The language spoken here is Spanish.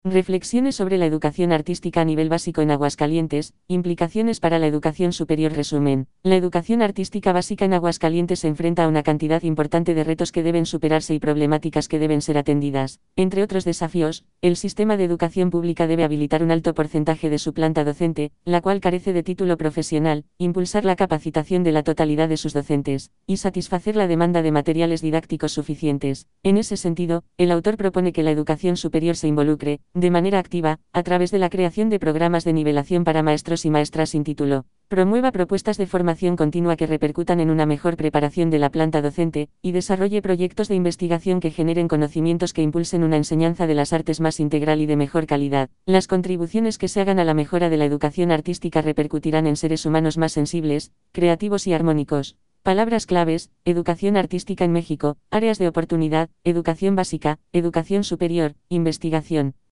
Reflexiones sobre la educación artística a nivel básico en Aguascalientes, implicaciones para la educación superior. Resumen. La educación artística básica en Aguascalientes se enfrenta a una cantidad importante de retos que deben superarse y problemáticas que deben ser atendidas. Entre otros desafíos, el sistema de educación pública debe habilitar un alto porcentaje de su planta docente, la cual carece de título profesional, impulsar la capacitación de la totalidad de sus docentes, y satisfacer la demanda de materiales didácticos suficientes. En ese sentido, el autor propone que la educación superior se involucre, de manera activa, a través de la creación de programas de nivelación para maestros y maestras sin título, promueva propuestas de formación continua que repercutan en una mejor preparación de la planta docente, y desarrolle proyectos de investigación que generen conocimientos que impulsen una enseñanza de las artes más integral y de mejor calidad. Las contribuciones que se hagan a la mejora de la educación artística repercutirán en seres humanos más sensibles, creativos y armónicos. Palabras claves: educación artística en México, áreas de oportunidad, educación básica, educación superior, investigación.